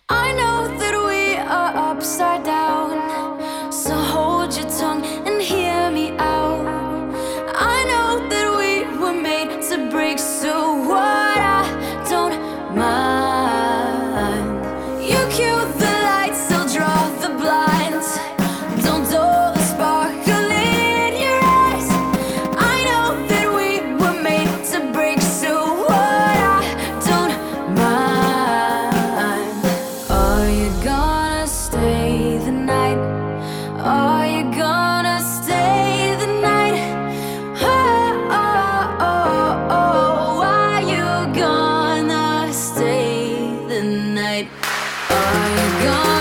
I know that we are upside down, so hold your tongue and hear me out. I know that we were made to break, so what? I don't mind. You cue the lights, I'll draw the blinds. Don't dull the sparkle in your eyes. I know that we were made to break, so what? I don't mind. Are you gonna stay the night? Are you gonna stay the night? Oh, oh, oh, oh. Are you gonna stay the night? Are you gonna